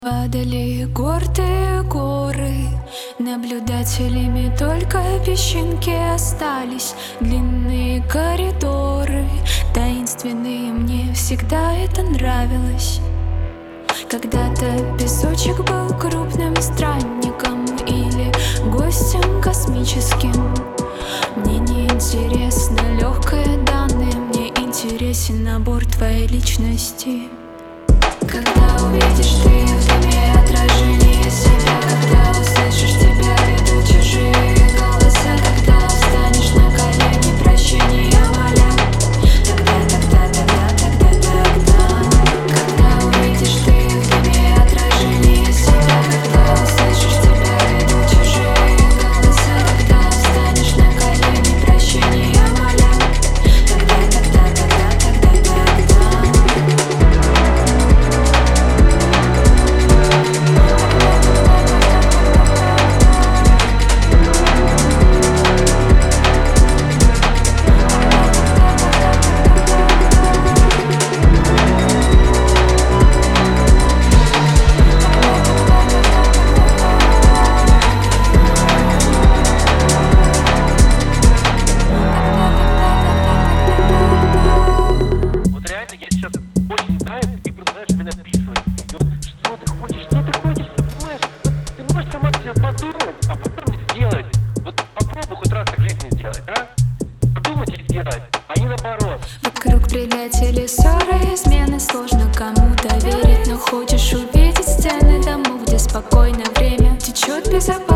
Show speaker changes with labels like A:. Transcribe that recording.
A: Падали гордые горы, наблюдателями только песчинки остались. Длинные коридоры, таинственные, мне всегда это нравилось. Когда-то песочек был крупным странником или гостем космическим. Мне не интересно легкое данное, мне интересен набор твоей личности. Когда увидишь ты в дыме отражение себя, когда услышишь тебя, идут чужие голоса, когда встанешь на колени, прощения моля. Когда увидишь ты в дыме отражение себя, когда услышишь тебя, идут чужие голоса, когда встанешь на колени, прощения моля.
B: Подумать, а потом сделать. Вот попробуй хоть раз так в жизни сделать, а? Подумать и сделать, а не наоборот.
A: Вокруг предатели, ссоры, измены. Сложно кому-то верить, но хочешь увидеть стены домов, где спокойно время течет без опасности.